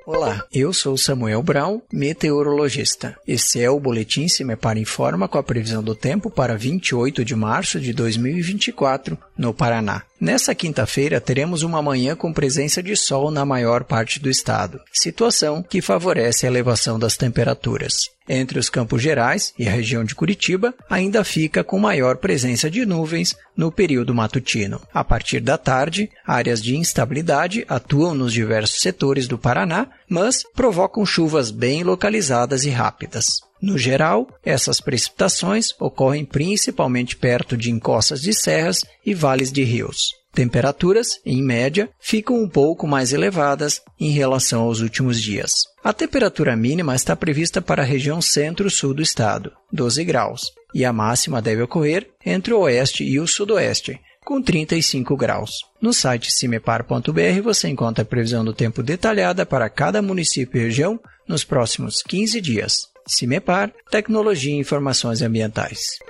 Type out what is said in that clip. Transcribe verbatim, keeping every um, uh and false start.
Olá, eu sou Samuel Brown, meteorologista. Esse é o Boletim Cimepar Informa com a previsão do tempo para vinte e oito de março de dois mil e vinte e quatro, no Paraná. Nesta quinta-feira, teremos uma manhã com presença de sol na maior parte do estado, situação que favorece a elevação das temperaturas. Entre os Campos Gerais e a região de Curitiba, ainda fica com maior presença de nuvens no período matutino. A partir da tarde, áreas de instabilidade atuam nos diversos setores do Paraná, mas provocam chuvas bem localizadas e rápidas. No geral, essas precipitações ocorrem principalmente perto de encostas de serras e vales de rios. Temperaturas, em média, ficam um pouco mais elevadas em relação aos últimos dias. A temperatura mínima está prevista para a região centro-sul do estado, doze graus, e a máxima deve ocorrer entre o oeste e o sudoeste, com trinta e cinco graus. No site cimepar ponto b r você encontra a previsão do tempo detalhada para cada município e região nos próximos quinze dias. Cimepar, Tecnologia e Informações Ambientais.